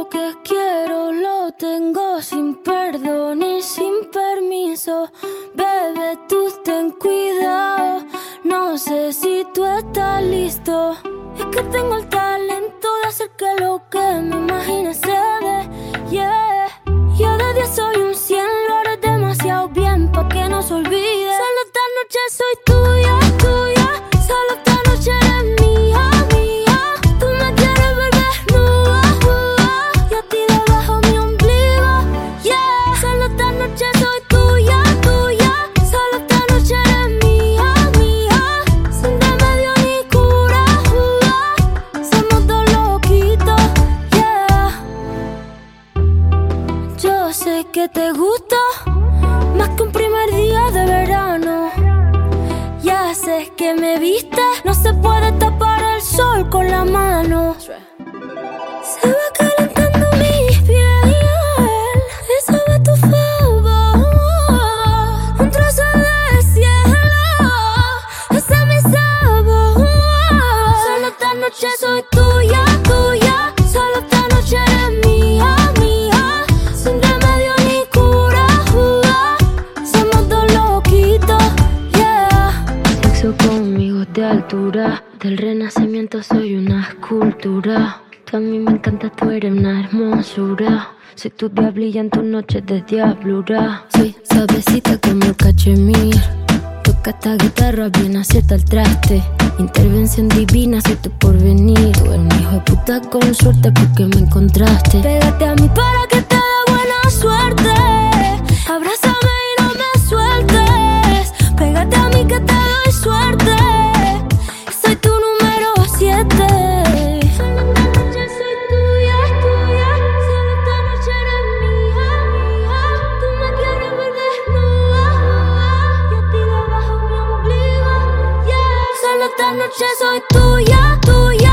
lo que quiero lo tengo sin perdón y sin permiso. Bebé, tú ten cuidado, no sé si tú estás listo. Es que tengo el talento de hacer que lo que me imagine se dé, yeah. Yo de 10 soy un 100, lo haré demasiado bien pa' que no se olvide. Solo esta noche soy tuya, tuya. Solo esta noche eres mía, mía. Tú me quieres ver desnuda, y a ti debajo mi ombligo, yeah. Solo esta noche soy tuya, tuya. Solo esta noche eres mía, mía. Sin remedio ni cura, somos dos loquitos, yeah. Yo sé que te gusta más que un primer día de verano. Ya sé que me viste, no se puede tapar el sol con la mano. Se va calentando mi piel, eso de tu favor. Un trozo de cielo, ese es mi sabor. Solo esta noche soy tuya, tuya. Solo esta noche eres mía, mía. Sin remedio ni cura, somos dos loquitos, yeah. Sexo conmigo de altura, del renacimiento soy una escultura. Tú a mí me encanta, tú eres una hermosura. Soy tu diablilla en tus noches de diablura. Soy suavecita como el cachemir. Toca esta guitarra, bien acierta el traste. Intervención divina, soy tu porvenir. Tú eres un hijo de puta con suerte porque me encontraste. Pégate a mí para que te dé buena suerte. Abrázame y no me sueltes. Pégate a mí que te doy suerte. Soy tu número 7. Solo esta noche soy tuya, tuya. Solo esta noche eres mía, mía. Tú me quieres ver desnuda, y a ti debajo mi ombligo, yeah. Solo esta noche soy tuya, tuya.